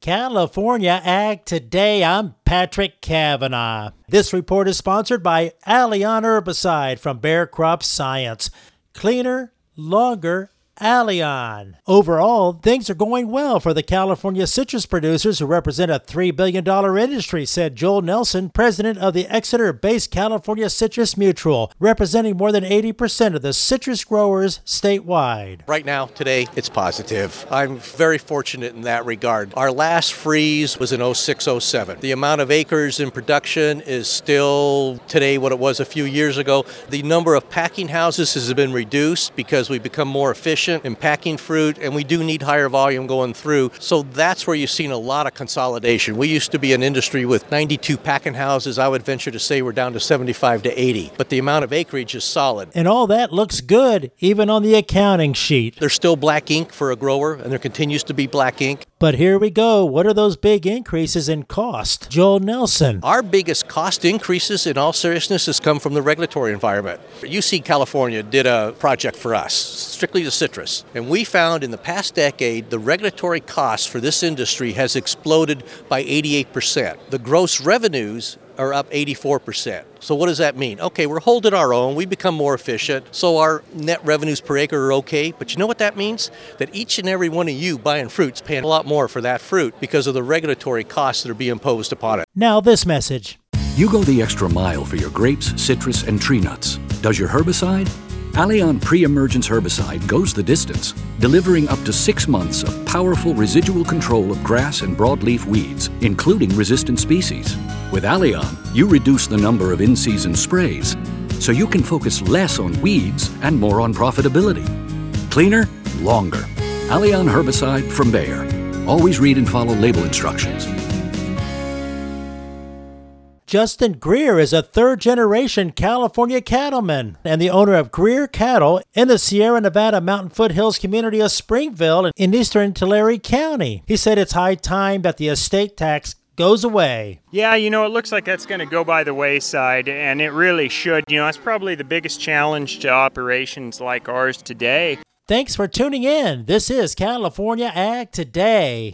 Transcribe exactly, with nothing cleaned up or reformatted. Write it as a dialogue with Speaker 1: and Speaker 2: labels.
Speaker 1: California Ag Today. I'm Patrick Cavanaugh. This report is sponsored by Allion Herbicide from Bayer Crop Science. Cleaner, longer, Allion. Overall, things are going well for the California citrus producers who represent a three billion dollars industry, said Joel Nelson, president of the Exeter-based California Citrus Mutual, representing more than eighty percent of the citrus growers statewide.
Speaker 2: Right now, today, it's positive. I'm very fortunate in that regard. Our last freeze was in oh six oh seven. The amount of acres in production is still today what it was a few years ago. The number of packing houses has been reduced because we've become more efficient in packing fruit, and we do need higher volume going through. So that's where you've seen a lot of consolidation. We used to be an industry with ninety-two packing houses. I would venture to say we're down to seventy-five to eighty, but the amount of acreage is solid.
Speaker 1: And all that looks good, even on the accounting sheet.
Speaker 2: There's still black ink for a grower, and there continues to be black ink.
Speaker 1: But here we go. What are those big increases in cost? Joel Nelson.
Speaker 2: Our biggest cost increases, in all seriousness, has come from the regulatory environment. U C California did a project for us, strictly to citrus. And we found in the past decade, the regulatory cost for this industry has exploded by eighty-eight percent. The gross revenues are up eighty-four percent. So what does that mean? Okay, we're holding our own, we become more efficient, so our net revenues per acre are okay, but you know what that means? That each and every one of you buying fruit's paying a lot more for that fruit because of the regulatory costs that are being imposed upon it.
Speaker 1: Now this message.
Speaker 3: You go the extra mile for your grapes, citrus, and tree nuts. Does your herbicide? Allion Pre-Emergence Herbicide goes the distance, delivering up to six months of powerful residual control of grass and broadleaf weeds, including resistant species. With Allion, you reduce the number of in-season sprays, so you can focus less on weeds and more on profitability. Cleaner, longer. Allion Herbicide from Bayer. Always read and follow label instructions.
Speaker 1: Justin Greer is a third-generation California cattleman and the owner of Greer Cattle in the Sierra Nevada mountain foothills community of Springville in eastern Tulare County. He said it's high time that the estate tax goes away.
Speaker 4: Yeah, you know, it looks like that's going to go by the wayside, and it really should. You know, it's probably the biggest challenge to operations like ours today.
Speaker 1: Thanks for tuning in. This is California Ag Today.